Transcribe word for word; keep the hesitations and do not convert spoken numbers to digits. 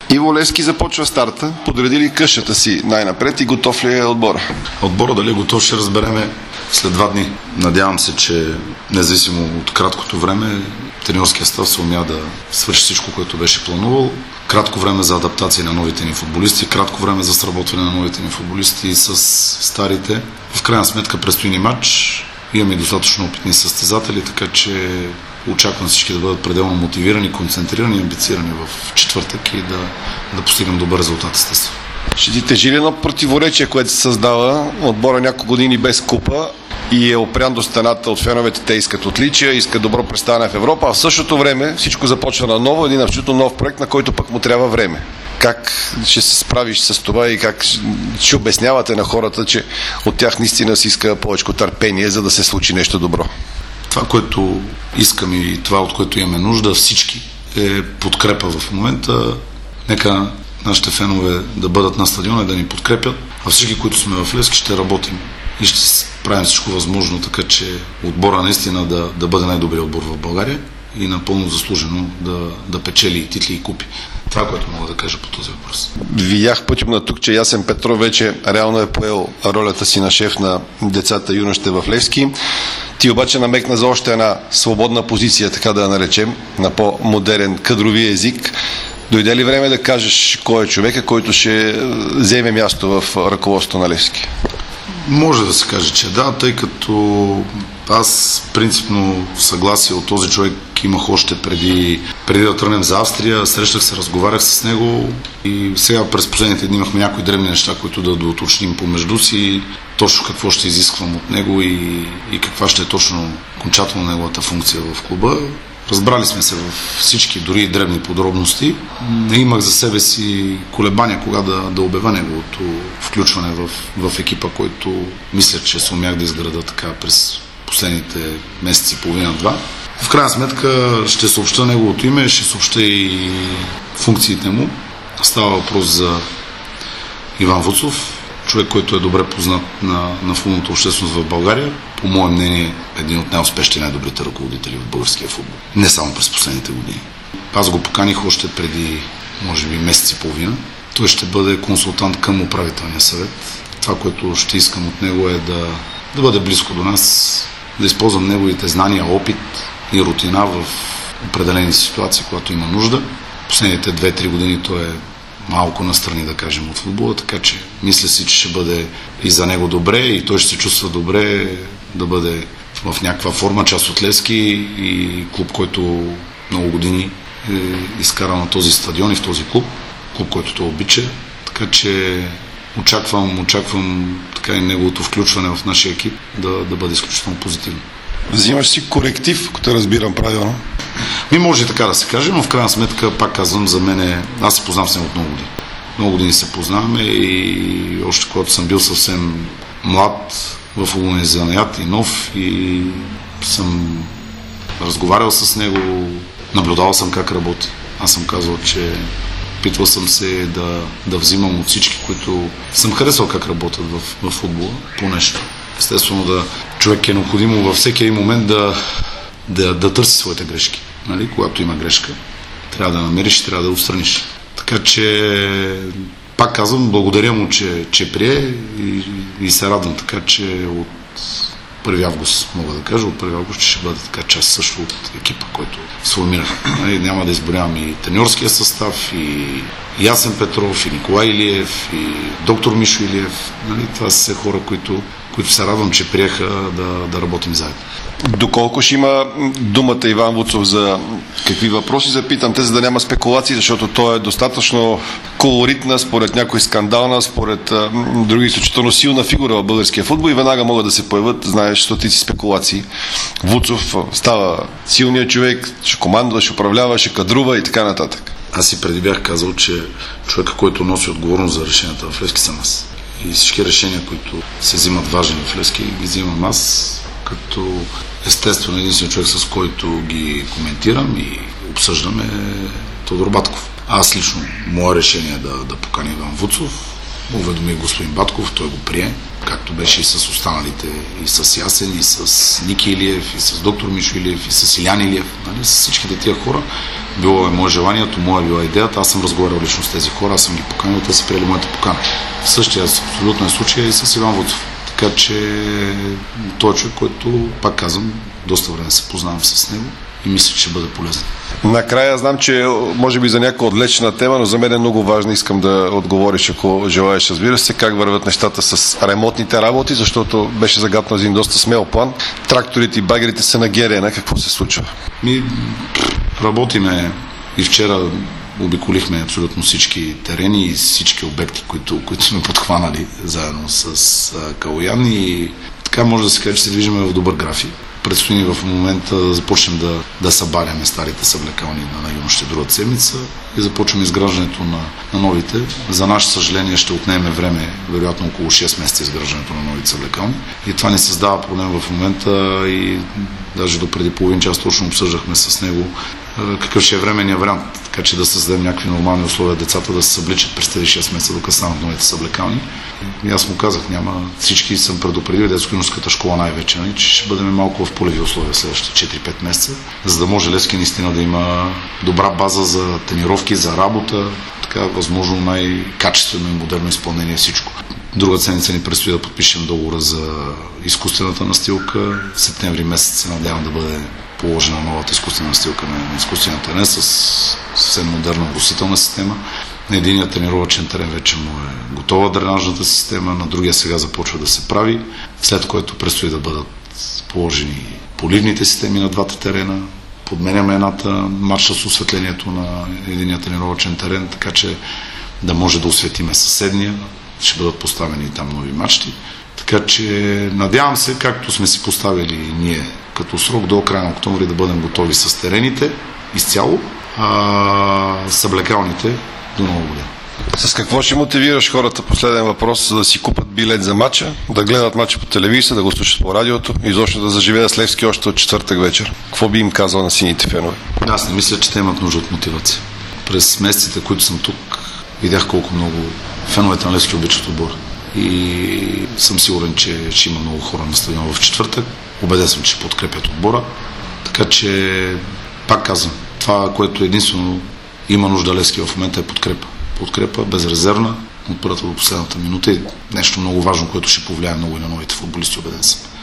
Иво Левски започва старта, подредили къщата си най-напред и готов ли е отбора? Отбора дали е готов, ще разбереме след два дни. Надявам се, че независимо от краткото време, треньорския състав се умя да свърши всичко, което беше планувал. Кратко време за адаптация на новите ни футболисти, кратко време за сработване на новите ни футболисти с старите. В крайна сметка предстои ни матч. Имаме достатъчно опитни състезатели, така че очаквам всички да бъдат пределно мотивирани, концентрирани и амбицирани в четвъртък и да, да постигнем добър резултат, естествено. Ще ти тежи ли едно противоречие, което се създава? Отбора няколко години без купа и е опрян до стената от феновете. Те искат отличия, искат добро представяне в Европа, а в същото време всичко започва на ново, един абсолютно нов проект, на който пък му трябва време. Как ще се справиш с това и как ще обяснявате на хората, че от тях наистина си иска повече търпение, за да се случи нещо добро? Това, което искам и това, от което имаме нужда всички, е подкрепа в момента. Нека нашите фенове да бъдат на стадиона и да ни подкрепят, а всички, които сме в Левски, ще работим и ще правим всичко възможно, така че отбора наистина да, да бъде най-добрият отбор в България и напълно заслужено да, да печели и титли и купи. Това, което мога да кажа по този въпрос. Видях пътем на тук, че Ясен Петров вече реално е поел ролята си на шеф на децата и юношите в Левски. Ти обаче намекна за още една свободна позиция, така да я наречем, на по-модерен кадрови език. Дойде ли време да кажеш кой е човека, който ще вземе място в ръководството на Левски? Може да се каже, че да, тъй като аз принципно съгласие от този човек имах още преди, преди да тръгнем за Австрия. Срещах се, разговарях с него и сега през последните дни имахме някои дребни неща, които да доуточним помежду си, точно какво ще изисквам от него и, и каква ще е точно окончателно неговата функция в клуба. Разбрали сме се в всички, дори и дребни подробности. Не имах за себе си колебания кога да, да обявя неговото включване в, в екипа, който мисля, че се умях да изграда така през последните месеци, половина-два. В крайна сметка ще съобща неговото име, ще съобща и функциите му. Става въпрос за Иван Вуцов, човек, който е добре познат на, на футболната общественост в България. По мое мнение, един от най-успешните и най-добрите ръководители в българския футбол. Не само през последните години. Аз го поканих още преди, може би, месец и половина. Той ще бъде консултант към управителния съвет. Това, което ще искам от него е да, да бъде близко до нас, да използвам неговите знания, опит и рутина в определени ситуации, когато има нужда. Последните две-три години той е малко настрани, да кажем, от футбола, така че мисля си, че ще бъде и за него добре и той ще се чувства добре да бъде в някаква форма част от Левски и клуб, който много години е изкарал на този стадион и в този клуб, клуб, който той обича, така че очаквам, очаквам така и неговото включване в нашия екип да, да бъде изключително позитивно. Взимаш си коректив, ако те разбирам правилно. Ми може и така да се каже, но в крайна сметка, пак казвам, за мен е... Аз се познавам с него от много години. Много години се познаваме и още когато съм бил съвсем млад в футболния занаят и нов и съм разговарял с него, наблюдавал съм как работи. Аз съм казал, че питвал съм се да, да взимам от всички, които съм харесал как работят в, в футбола по нещо. Естествено, да човек е необходимо във всеки един момент да, да, да търси своите грешки. Нали? Когато има грешка, трябва да намериш и трябва да отстраниш. Така че, пак казвам, благодаря му, че, че прие и, и се радвам. Така че от първи август, мога да кажа, от първи август ще бъде така част също от екипа, който сформирах. Нали? Няма да изборявам и треньорския състав, и Ясен Петров, и Николай Илиев, и доктор Мишо Илиев. Нали? Това са хора, които които се радвам, че приеха да, да работим заедно. Доколко ще има думата Иван Вуцов за какви въпроси запитам те, за да няма спекулации, защото той е достатъчно колоритна, според някой скандална, според а, други изключително силна фигура в българския футбол и веднага могат да се появят, знаеш, стотици спекулации. Вуцов става силният човек, ще командва, ще управлява, ще кадрува и така нататък. Аз и преди бях казал, че човека, който носи отговорност за решенията в Левски, съм аз. И всички решения, които се взимат важни в Левски, ги взимам аз, като естествено единствен човек, с който ги коментирам и обсъждаме Тодор Батков. Аз лично, мое решение е да, да поканя Иван Вуцов уведоми господин Батков, той го прие, както беше и с останалите, и с Ясен, и с Ники Илиев, и с доктор Мишо Илиев, и с Илян Илиев, нали, с всичките тия хора. Било е мое желанието, моя била идеята, аз съм разговарял лично с тези хора, аз съм ги поканил, те са приели моята покана. В същия абсолютно е случай и с Иван Вуцов. Така че той е човек, който, пак казвам, доста време се познавам с него и мисля, че ще бъде полезен. Накрая знам, че може би за някаква отвлечена тема, но за мен е много важно, искам да отговориш, ако желаеш, разбира се, как върват нещата с ремонтните работи, защото беше загатнал един доста смел план. Тракторите и багерите са на Герена. Какво се случва? Ми, работиме и вчера обиколихме абсолютно всички терени и всички обекти, които, които сме подхванали заедно с Калоян и така може да се каже, че се движиме в добър график. Предстои в момента да започнем да, да събаряме старите съблекални на юноще другата седмица и започваме изграждането на, на новите. За наше съжаление ще отнеме време, вероятно около шест месеца изграждането на новите съблекални. И това не създава проблем в момента и даже до преди половин час точно обсъждахме с него какъв ще е временният вариант, така че да създадем някакви нормални условия децата да се събличат през тези шест месеца, докато станат новите съблекални. И аз му казах, няма, всички съм предупредил, детско-юношеската школа най-вече, че ще бъдем малко в полеви условия следващите четири-пет месеца, за да може Левски наистина да има добра база за тренировки, за работа, така възможно най-качествено и модерно изпълнение всичко. Друга седмица ни предстои да подпишем договора за изкуствената настилка. В септември месец се надявам да бъде положена новата изкуствена настилка на изкуствения терен с съвсем модерна брусителна система. На единия тренировъчен терен вече му е готова дренажната система, на другия сега започва да се прави, след което предстои да бъдат положени поливните системи на двата терена. Подменяме едната марша с осветлението на единия тренировъчен терен, така че да може да осветиме съседния. Ще бъдат поставени и там нови мачти. Така че надявам се, както сме си поставили ние като срок до края на октомври да бъдем готови с терените изцяло, а съблекалните до нова година. С какво ще мотивираш хората, последен въпрос, за да си купат билет за матча, да гледат матча по телевизия, да го слушат по радиото и изобщо да заживеят с Левски още от четвъртък вечер? Какво би им казал на сините фенове? Аз не мисля, че те имат нужда от мотивация. През месеците, които съм тук, видях колко много феновете на Левски обичат отбора. И съм сигурен, че ще има много хора на стадиона в четвъртък. Убеден съм, че ще подкрепят отбора. Така че, пак казвам, това, което единствено има нужда Левски в момента е подкрепа. Подкрепа безрезервна от първата до последната минута и нещо много важно, което ще повлияе много и на новите футболисти, убеден съм.